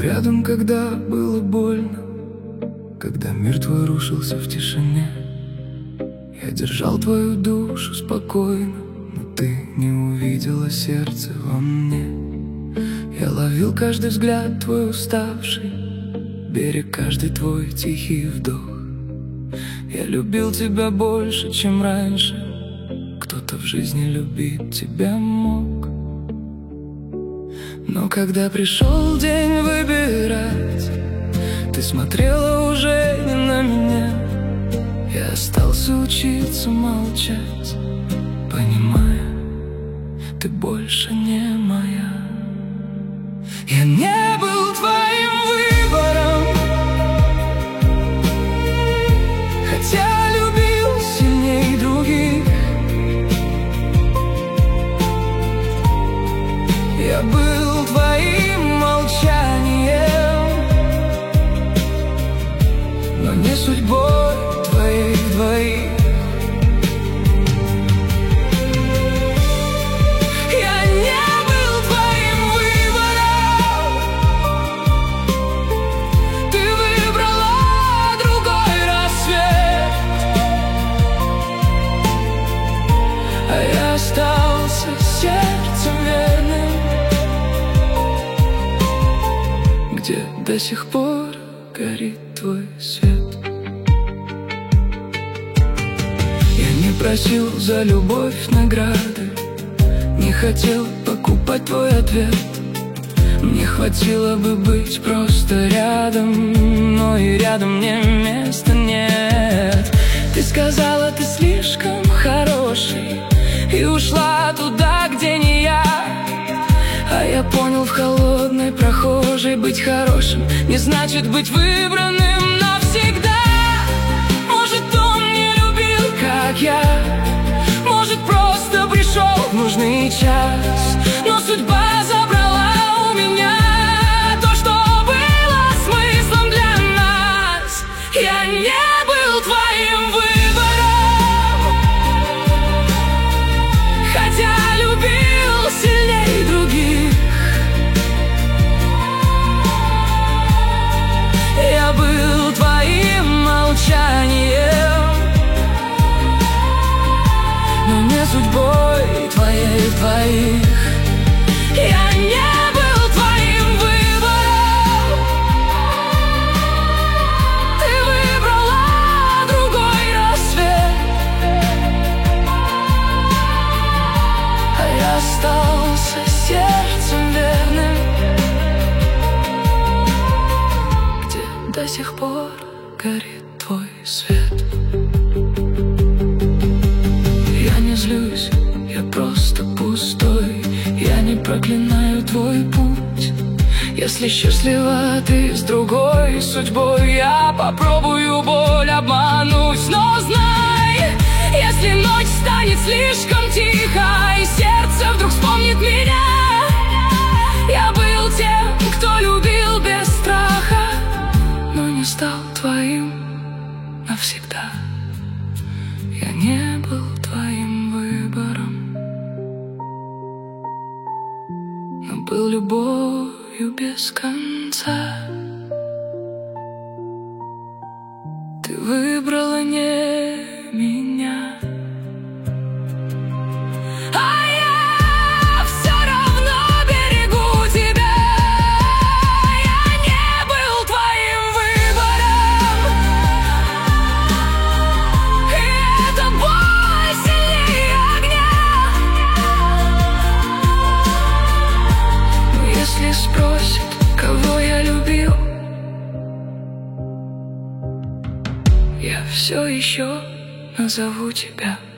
рядом, когда было больно, когда мир твой рушился в тишине. Я держал твою душу спокойно, но ты не увидела сердце во мне. Я ловил каждый взгляд твой уставший, берег каждый твой тихий вдох. Я любил тебя больше, чем раньше кто-то в жизни любить тебя мог. Но когда пришел день выбирать, ты смотрела уже не на меня. Я остался учиться молчать, понимая, ты больше не моя. Я не был твоим выбором, хотя любил сильней других. Я был твоим молчанием, но не судьбой твоей двоих. Я не был твоим выбором, ты выбрала другой рассвет, а я остался сердцем верным, где до сих пор горит твой свет. Я не просил за любовь награды, не хотел покупать твой ответ. Мне хватило бы быть просто рядом, но и рядом мне места нет. Ты сказала, ты слишком хороший, и ушла туда, где не я. А я понял в холодной прохожей, быть хорошим не значит быть выбранным навсегда. Может, он не любил, как я, может, просто пришел в нужный час, но судьба забрала у меня то, что было смыслом для нас. Я не был твоим выбором, хотя любил сильней других. Я был твоим молчанием, но не судьбой твоей двоих. Я не был твоим выбором, ты выбрала другой рассвет, а я остался сердцем верным, где до сих пор горит твой свет. Я не злюсь, я просто пустой, я не проклинаю твой путь. Если счастлива ты с другой судьбой, я попробую боль обмануть. Но знай, если ночь станет слишком тихо, и сердце вдруг вспомнит меня, я был тем, кто любил без страха, но не стал твоим навсегда. Я не был твоим выбором, но был любовью без конца. Ты выбрала не меня, а я все равно берегу тебя. Я не был твоим выбором, и эта боль сильнее огня. Но если спросят, кого я любил, я все еще назову тебя.